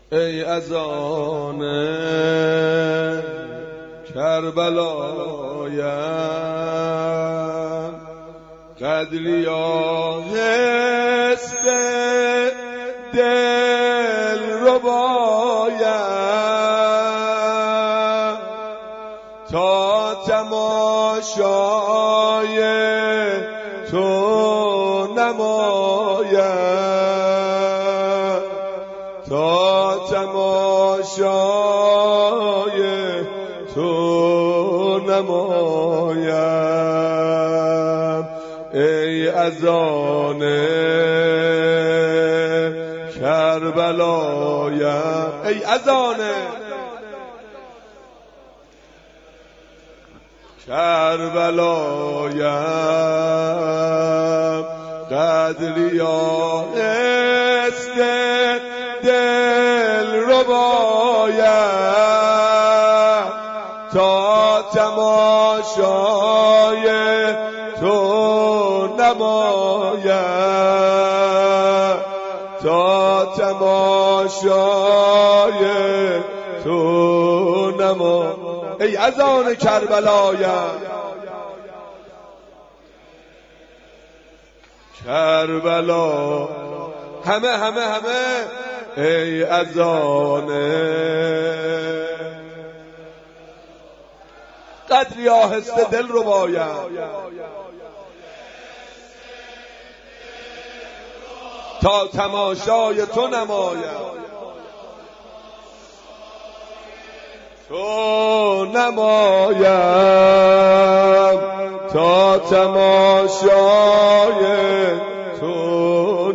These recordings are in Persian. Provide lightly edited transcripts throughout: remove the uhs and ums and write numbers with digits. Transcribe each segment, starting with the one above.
ای اذان کربلایم قدریا هست دل ربایم تا تماشای تو نمایم تا تماشای تو نمایم ای اذان کربلایم ای اذان کربلایم قدریا است دل ربایم تا تماشای تو نمایم تا تماشای تو نمایم ای اذان کربلایم کربلا همه ای اذان قدری آهسته دل رو بایم تا تماشای تو نمایم تو نمایم تا تماشای تو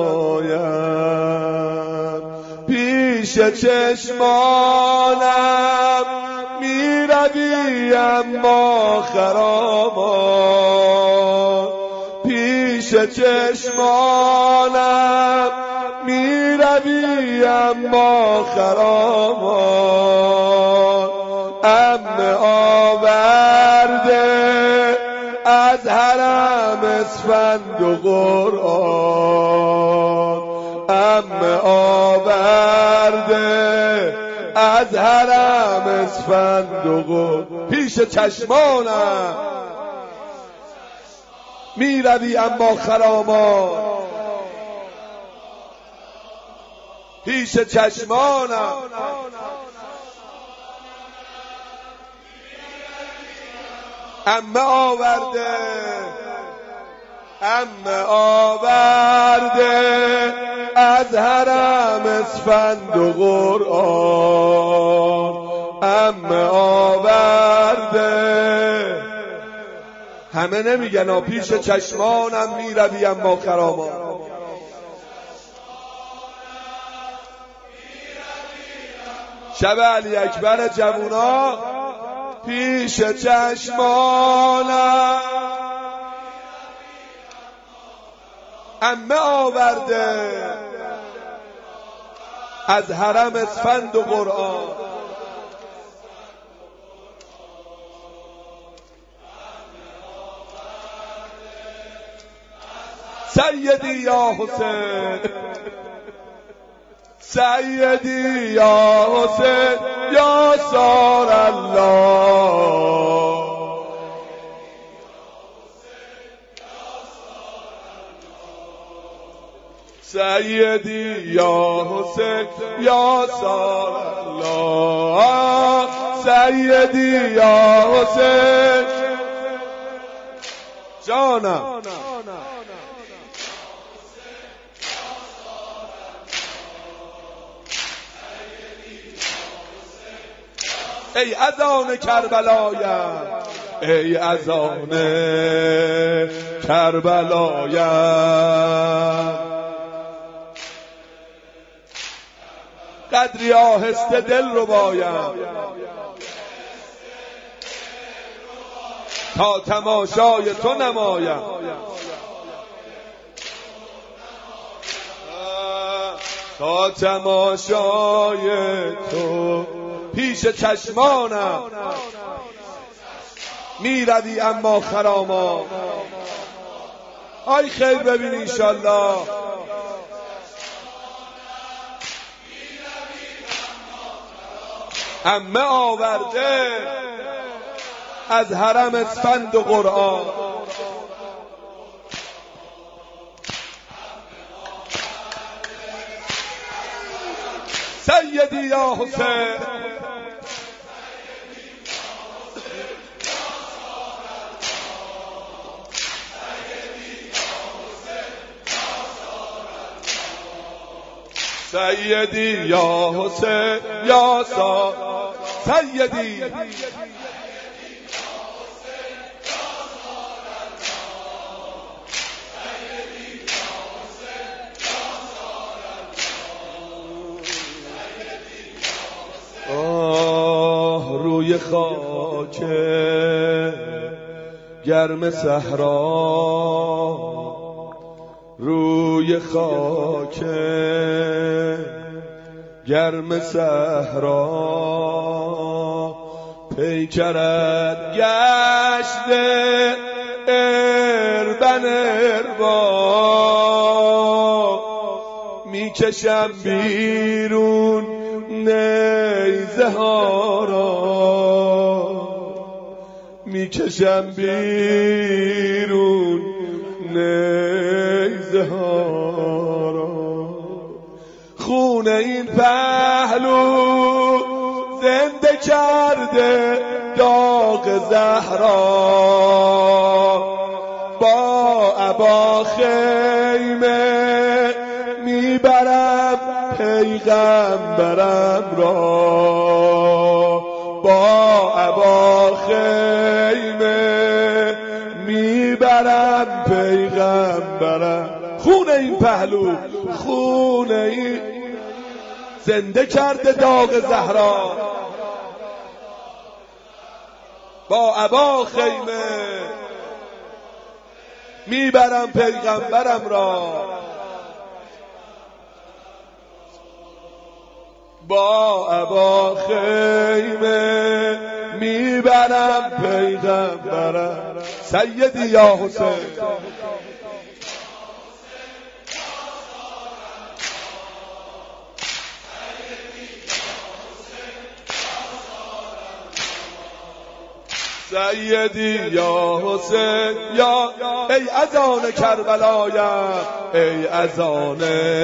نمایم پیش چشمانم می روی اما خرامان پیش چشمانم می روی اما خرامان آورده از حرم اسفند و قرآن آورده از حرم اسفند و قرآن پیش چشمانم می روی اما خرامان پیش چشمانم آورده از حرم اسفند و قرآن آورده همه نمیگن پیش چشمانم می روی اما خرامان شب علی اکبر جوونا پیش چشمانم آورده از حرم اسفند و قرآن سیدی یا حسین سیدی یا حسین یا سار الله سیدی یا حسین یا سار الله سیدی یا حسین جانم ای اذان کربلایم ای اذان کربلایم قدری آهسته دل رو بایم تا تماشای تو نمایم تا تماشای تو پیش چشمانم می روی اما خرامان آی خیر ببین انشالله عمه آورده از حرم اسفند و قرآن. سیدی یا حسین سیدی یا حسین یا سا سیدی آه روی خاک گرم صحرا، روی خاک گرم صحرا، پیکرت گشته اربن اربا، میکشم بیرون نیزه ها را، میکشم بیرون نیزه ها را، خون این پهلو زنده کرده داغ زهرا، با ابا خیمه میبرم پیغمبرم را، با ابا خیمه میبرم پیغمبرم. خون این پهلو، خون این زنده کرده داغ زهرا، با ابا خیمه میبرم پیغمبرم را، با ابا خیمه میبرم پیغمبرم. سیدی یا حسین سیدی یا حسین یا ای اذان کربلایم، ای اذان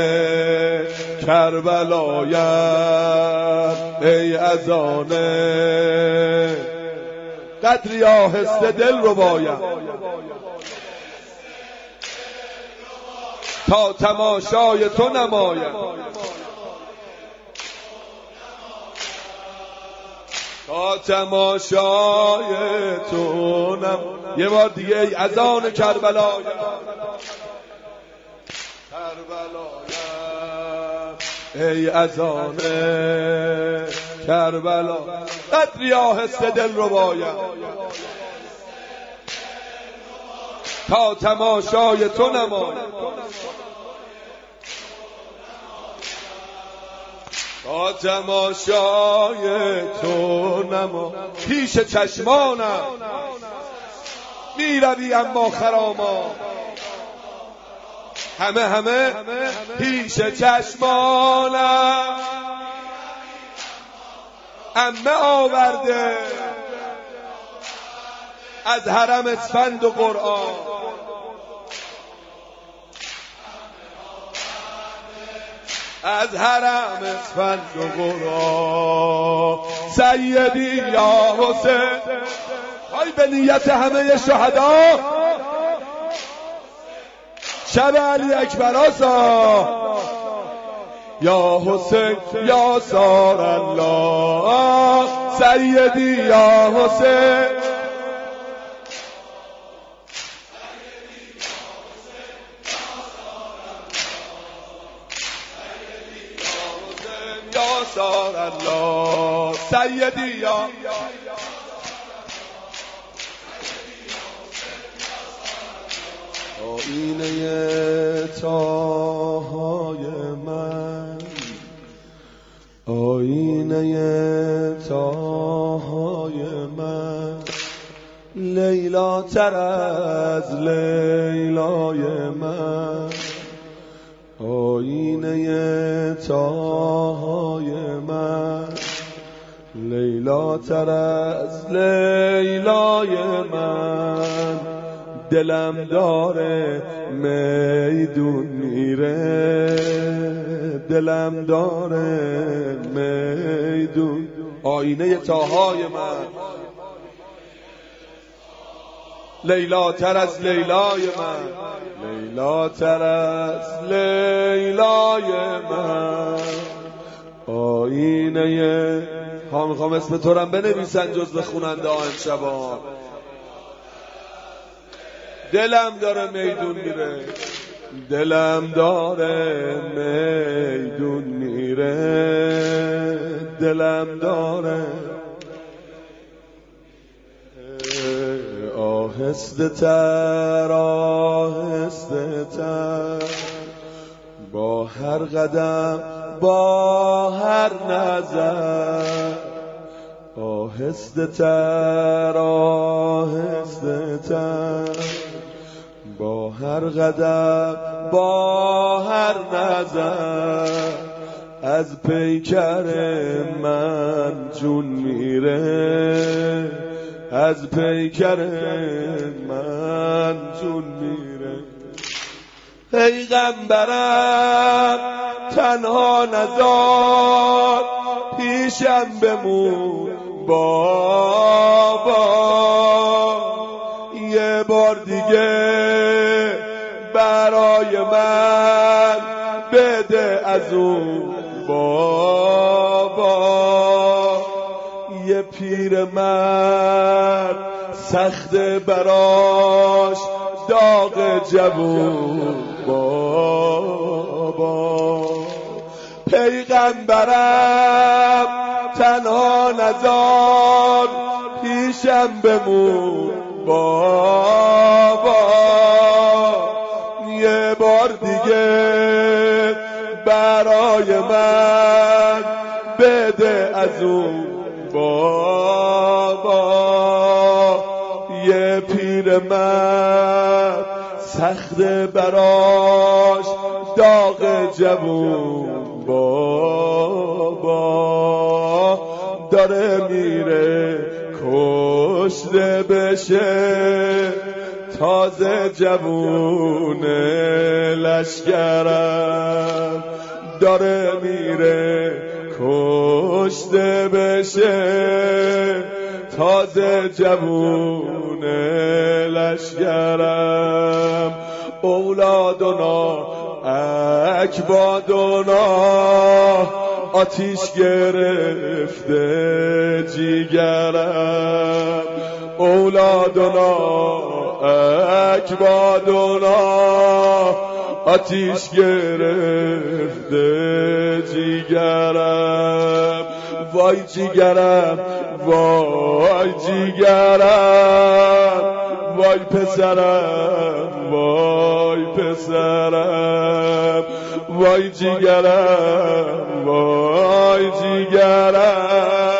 کربلایم، ای اذان قدری آهسته دل ربایم، تا تماشای تو نمایم، تا تماشای تو یه بار دیگه ای اذان کربلایم، کربلایم، ای اذان کربلا، قدری آهسته دل ربایم، تا تماشای تو نمایم، تا تماشای تو نما. پیش چشمانم میروی اما خراما، همه پیش چشمانم عمه آورده از حرم اسفند و قرآن، از حرم اسفند و قرآن. سیدی یا حسین های به نیت همه شهدا، شب علی اکبر آسا، یا حسین یا سار الله، سیدی یا حسین یا سار الله، سیدی یا آینه تاهای من، آینه تاهای من، لیلا تر از لیلای من، آینه تاهای من، لیلا تر از لیلای من دلم داره میدون میره، دلم داره میدون. آینه تاهای من لیلا تر از لیلای من، لیلا تر از لیلای من. آینه ها میخوام اسم تو رم بنویسن جز به خوننده ها امشبا. دلم داره میدون میره، دلم داره میدون میره، دلم داره. آهسته تر آهسته تر، با هر قدم با هر نظر. آهسته تر آهسته تر، با هر قدم با هر نظر. از پیکر من جون میره، از پیکر من جون میره. پیغمبرم تنها نذار، پیشم بمون بابا. یه بار دیگه برای من بده از اون بابا. یه پیر مرد سخت براش داغ جوون بابا. پیغمبرم تنها نذار، پیشم بمون بابا. یه بار دیگه برای من بده از اون بابا. یه پیر مرد سخت براش داغ جوون بابا. داره میره کشته بشه، تازه جوون لشکرم. داره میره کشته بشه، تازه جوون لشکرم. اولادنا اکبادنا آتیش گرفته جیگرم. اولادنا اکبادنا آتیش گرفته جیگرم. وای جیگرم وای جیگرم، وای پسرم وای پسرم، وای جیگرم وای جیگرم.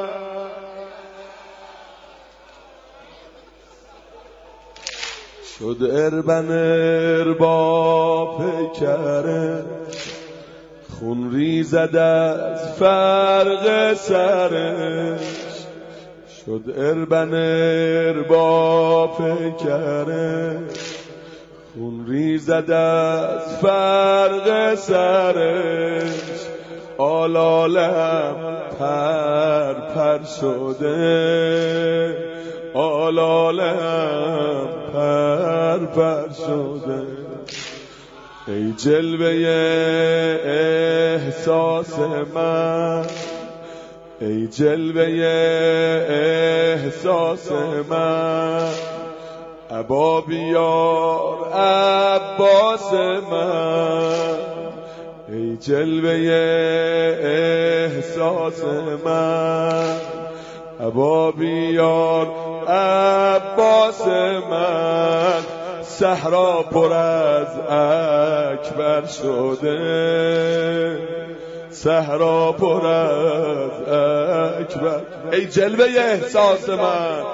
شد اربن اربا پیکره، خون ریزد از فرق سرش. شد اربن اربا پیکره، خون ریزد از فرق سرش. آلالم پر پر شده، آلالم پر پر شده. ای جلوه احساس من، ای جلوه احساس من. ابا بیار عباس من، ای جلوه احساس من. ابا بیار عباس من. صحرا پر از اکبر شده، صحرا پر از اکبر. ای جلوه احساس من،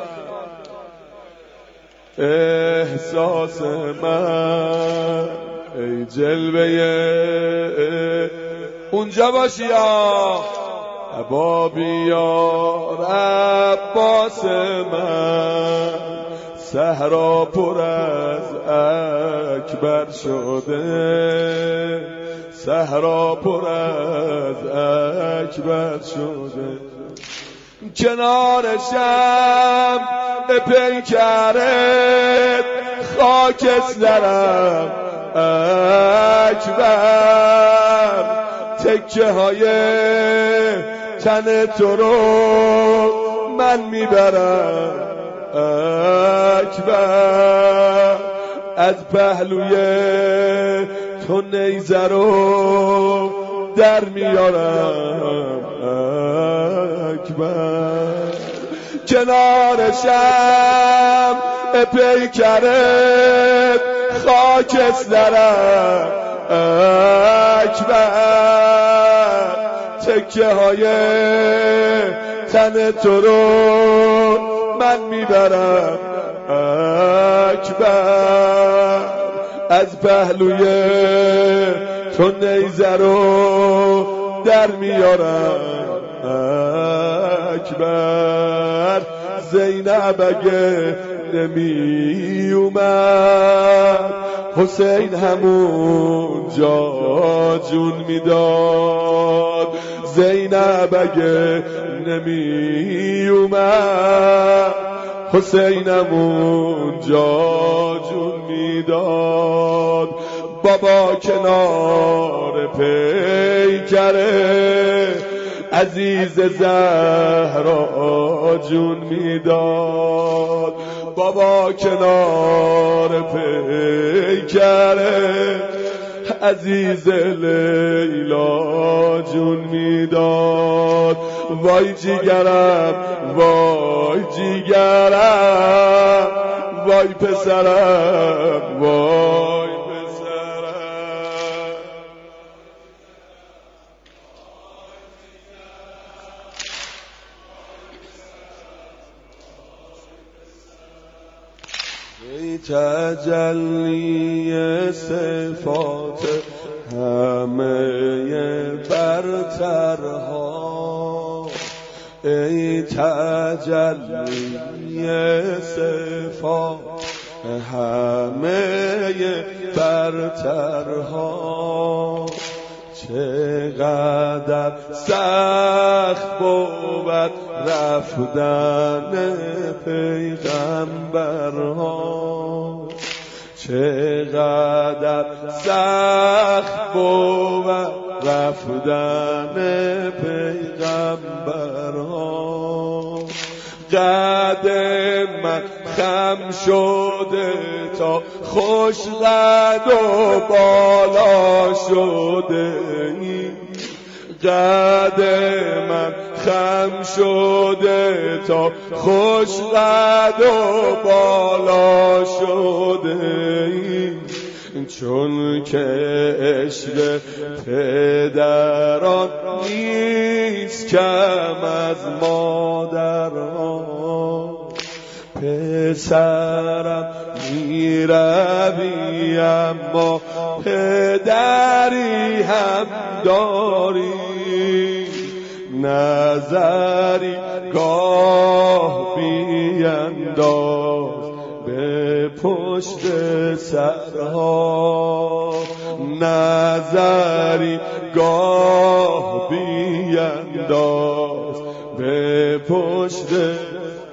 احساس من. ای جلوه اونجا باشی بابیار عباس من صحرا پر از اکبر شده، صحرا پر از اکبر شده. کنار شمع پیکرت خاکسترم اکبر، تکه های تن تو رو من میبرم اکبر، از پهلوی تو نیزه رو در میارم اکبر. کنار شمع پیکرت خاکسترم اکبر، تکه های تن تو رو من میبرم اکبر، از پهلوی تو نیزه رو در میارم اکبر. زینب اگه نمی اومد حسین همون جا جون میداد، زینب اگه نمی اومد حسین همون جا جون میداد. بابا کنار پیکره عزیز زهرا جون میداد، بابا کنار پیکره عزیز لیلا جون میداد. وای جیگرم وای جیگرم، وای پسرم وای پسرم. ای تجلی صفات همه برترها، ای تجلی صفات همه برترها، چقدر سخت بود رفتن پیغمبرها، چقدر سخت بود رفتن پیغمبرها. قد من خم شده تا خوش قد و بالا شده، قد من خم شده تا خوش قد و بالا شده، چون که عشق پدران نیست کم از مادرها. پسرم میروی اما پدری هم داری، نظری گاه بینداز به پشت سرها، نظری گاه بینداز به پشت